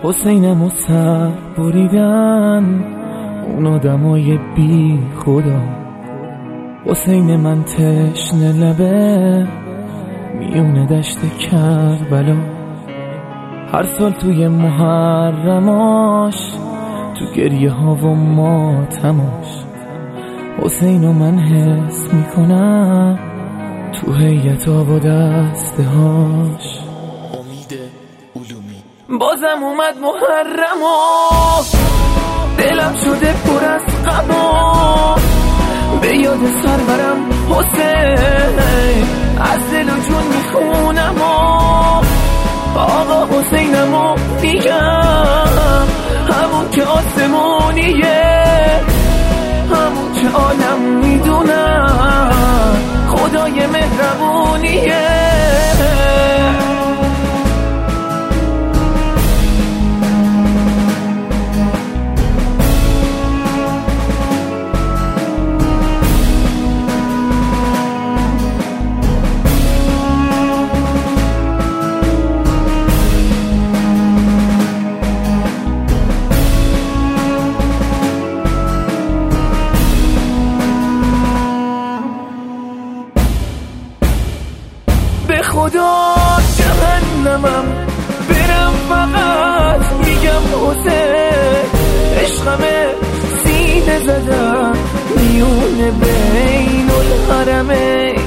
حسینمو سر بریدن اون آدمای بی خدا. حسین من تشنه لبه میونه دشت کربلا. هر سال توی محرماش تو گریه ها و ماتماش حسینو من حس میکنم تو هیئت آب و دسته هاش. امید علومی. بازم اومد محرم و دلم شده پر از غم و به یاد سرورم حسین از دل و جون میخونم و آقا حسینمو میگم، همون که آسمونیه، همون که عالم میدونم خدای مهربونیه. به خدا جهنمم برم فقط میگم حسین عشقمه سینه زدم میونه بین الحرمین.